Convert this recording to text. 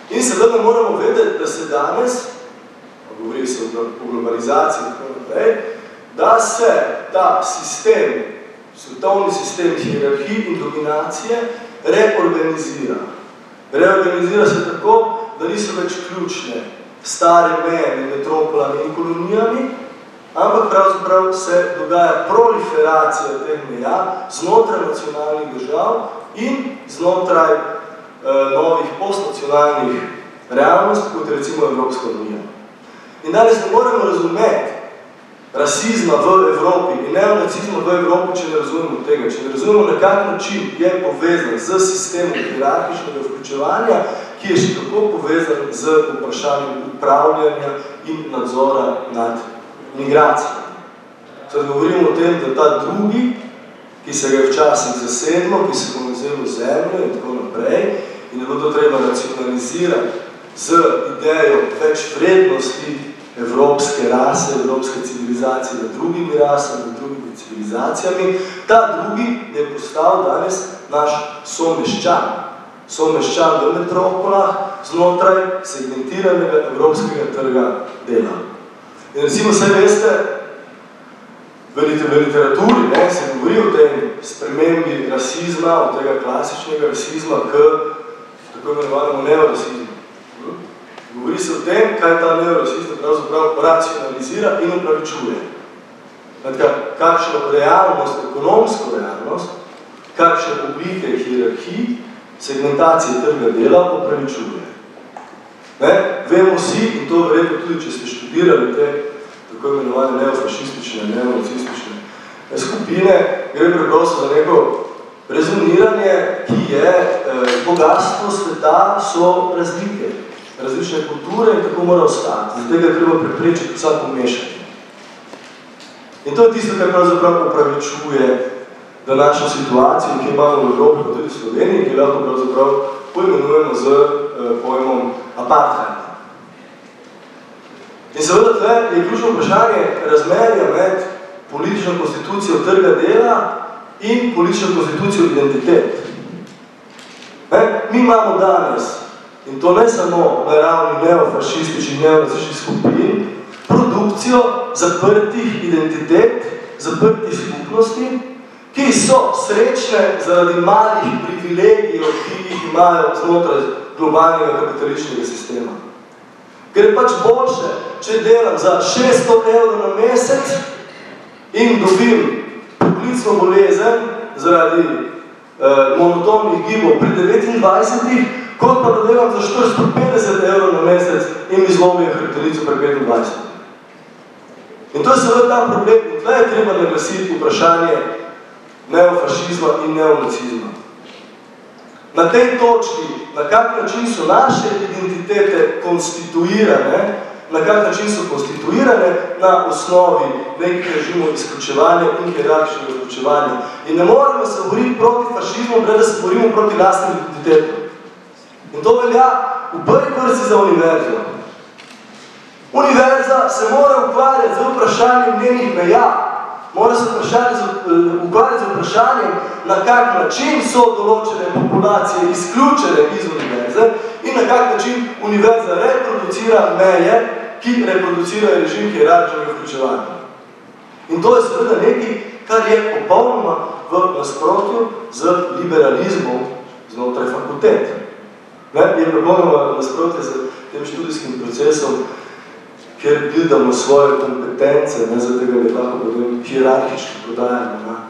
In seveda moramo vedeti, da se danes, govori se o globalizaciji in tako naprej, da se ta sistem, svetovni sistem hierarhij in dominacije reorganizira. Reorganizira se tako, da niso več ključne stare meje med metropolami in kolonijami, ampak pravzaprav se dogaja proliferacija teh meja znotraj nacionalnih držav in znotraj novih postnacionalnih realnosti, kot je recimo Evropska unija. In danes ne moremo razumeti rasizma v Evropi in neonacizma v Evropi, če ne razumemo tega, če ne razumemo, na kak način je povezan z sistemom hierarhičnega vključevanja, ki je še kako povezan z vprašanjem upravljanja in nadzora nad migracijami. Zdaj govorimo o tem, da ta drugi, ki se ga je včasih zasedlo, ki se ga vzelo zemljo in tako naprej, in je bilo to treba racionalizirati z idejo več vrednosti evropske rase, evropske civilizacije nad drugimi rasami, nad drugimi civilizacijami, ta drugi je postal danes naš someščan. Someščan v metropolah znotraj segmentiranega evropskega trga dela. In recimo vse veste, v literaturi se govori o tej spremembi rasizma, od tega klasičnega rasizma k tako imenovanemu neorasizmu. Govori se o tem, kaj ta neorasizm pravzaprav racionalizira in upravičuje. Kakšno realnost, ekonomsko realnost, kakšne oblike hierarhij, segmentacije trga dela upravičuje. Vemo vsi, in to verjetno tudi, če ste študirali te tako imenovane neofašistične, neonacistične skupine, gre preprosto za neko rezoniranje, ki je bogatstvo sveta so razlike, različne kulture in tako mora ostati. Zato je treba preprečiti vsako mešanje. In to je tisto, kar pravzaprav upravičuje današnjo situacijo, ki imamo v Evropi, pa tudi v Sloveniji, ki lahko pravzaprav poimenujemo z pojmom apartheida. In seveda tle je ključno vprašanje razmerja med politično konstitucijo trga dela in politično konstitucijo identitet. Mi imamo danes, in to ne samo na ravni neofašističnih, neonacističnih skupin, produkcijo zaprtih identitet, zaprtih skupnosti, ki so srečne zaradi malih privilegijev, ki jih imajo znotraj globalnega kapitalističnega sistema. Ker je pač boljše, če delam za 600 € na mesec in dobim poklicno bolezen zaradi monotonih gibov pri 29, kot pa da delam za 450 € na mesec in mi zlomijo hrbtenico pri 25. In to je seveda ta problem. In tle je treba naglasiti vprašanje neofašizma in neonacizma. Na tej točki, na kak način so naše identitete konstituirane, na kak način so konstituirane na osnovi nekih režimov izključevanja in hierarhičnega izključevanja. In ne moramo se boriti proti fašizmu, brez da se borimo proti lastnim identitetom. In to velja v prvi vrsti za univerzo. Univerza se mora ukvarjati z vprašanjem njenih meja, mora se ukvarjati z vprašanjem, na kak način so določene populacije izključene iz univerze in na kak način univerza reproducira meje, ki reproducirajo režim hierarhičnega vključevanja. In to je seveda nekaj, kar je popolnoma v nasprotju z liberalizmom znotraj fakultet. Je popolnoma nasprotje z tem študijskim procesom, kjer bildamo svoje kompetence, ne za tega, da lahko potem hierarhično podajamo